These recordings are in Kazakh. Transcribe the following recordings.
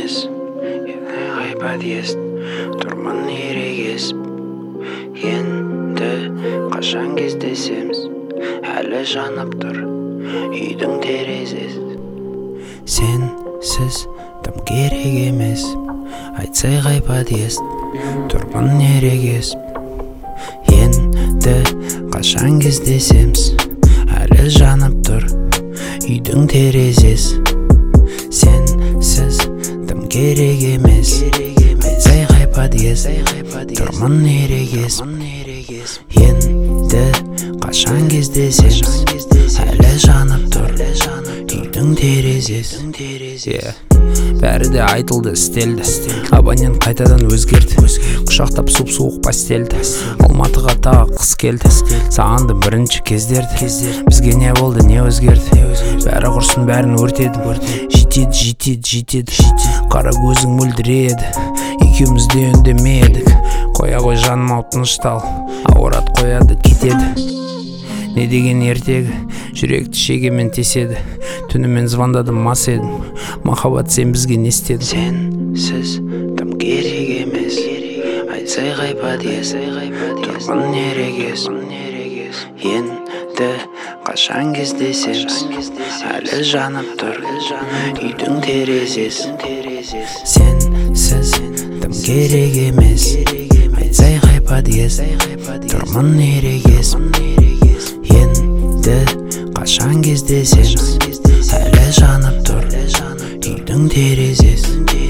емес, ғайбат ес, тұрмын ерегесіп. Енді қашан кездесеміз, әлі жанып тұр үйдің терезесі. Сенсіз тым керек емес, айтсай ғайбат ес, тұрмын ерегесіп. Енді қашан кездесеміз, әлі жанып тұр үйдің терезесі. Сенсіз тым керек емес, айтсай ғайбат ес, тұрмын ерегесіп. Енді қашан кездесеміз, әлі жанып тұр үйдің терезесі. Бәрі де айтылды, істелді, абонент қайтадан өзгерді. Құшақтап суық постельді, Алматыға тағы қыс келді. Сағанды бірінші кездерді, бізге не болды, не өзгерді. Бәрі құрсын, бәрін өртеді. Жетеді, қара көзің мөлдіреді. Екеуміз де үндемедік, қоя ғой жаным ау тыныштал, ауырат қояды кетеді. Не деген ертегі, жүректі шегемен теседі. Түнімен звондадым, мас едім, махаббат сен бізге не істедің? Сенсіз тым керек емес, айтсай ғайбат ес, тұрмын ерегесіп. Енді қашан кездесеміз, әлі жанып тұр үйдің терезесі. Сенсіз тым керек емес, айтсай ғайбат ес, тұрмын ерегесіп. Енді қашан кездесеміз, әлі жанып тұр үйдің терезесі.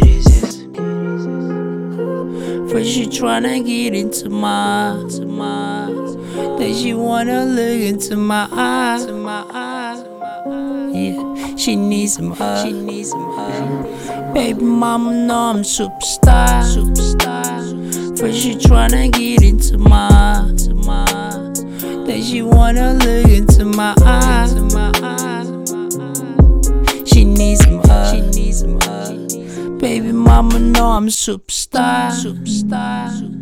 First she tryna get into my, then she wanna look into my eyes. Yeah, she needs some hug. Baby mama know I'm superstar. First she tryna get into my, then she wanna look into my eyes. She needs some hug. Baby mama know I'm superstar.